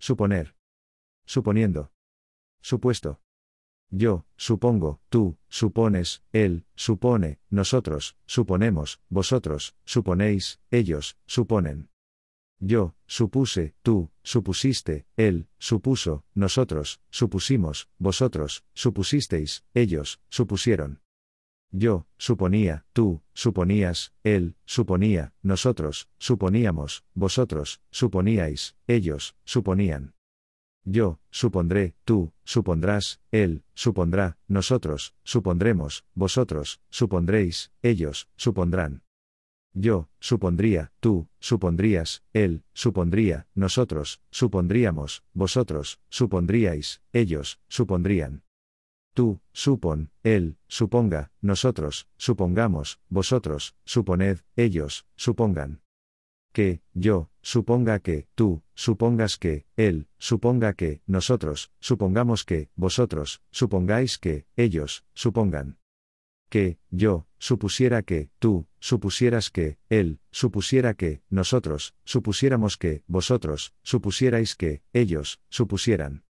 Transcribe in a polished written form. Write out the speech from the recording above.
Suponer. Suponiendo. Supuesto. Yo, supongo, tú, supones, él, supone, nosotros, suponemos, vosotros, suponéis, ellos, suponen. Yo, supuse, tú, supusiste, él, supuso, nosotros, supusimos, vosotros, supusisteis, ellos, supusieron. Yo, suponía, tú, suponías, él, suponía, nosotros, suponíamos, vosotros, suponíais, ellos, suponían. Yo, supondré, tú, supondrás, él, supondrá, nosotros, supondremos, vosotros, supondréis, ellos, supondrán. Yo, supondría, tú, supondrías, él, supondría, nosotros, supondríamos, vosotros, supondríais, ellos, supondrían. Tú, supon, él, suponga, nosotros, supongamos, vosotros, suponed, ellos, supongan. Que, yo, suponga que, tú, supongas que, él, suponga que, nosotros, supongamos que, vosotros, supongáis que, ellos, supongan. Que, yo, supusiera que, tú, supusieras que, él, supusiera que, nosotros, supusiéramos que, vosotros, supusierais que, ellos, supusieran.